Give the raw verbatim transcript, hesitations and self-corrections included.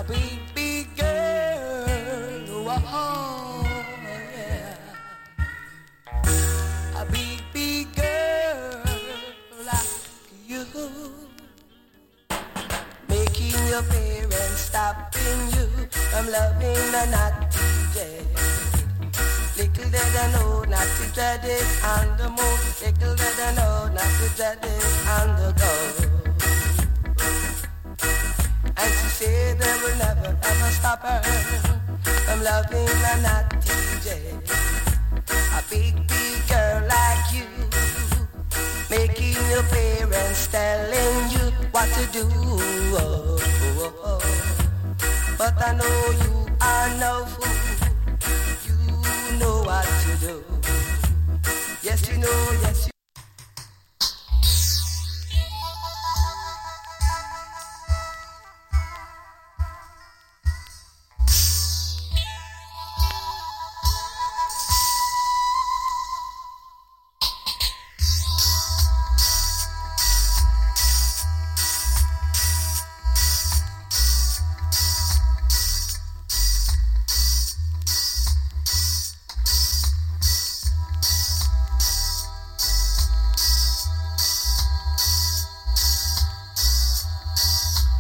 big, big girl, oh, yeah. A big, big girl like you, making your parents stopping you from loving the naughty jet. Little did I know not to dread it on the move. Little did I know not to dread it on the go. And she said they will never ever stop her from loving a naughty jet. A big, big girl like you, making your parents telling you what to do. Oh, oh, oh. But I know you are no fool. You know what to do. Yes, you know.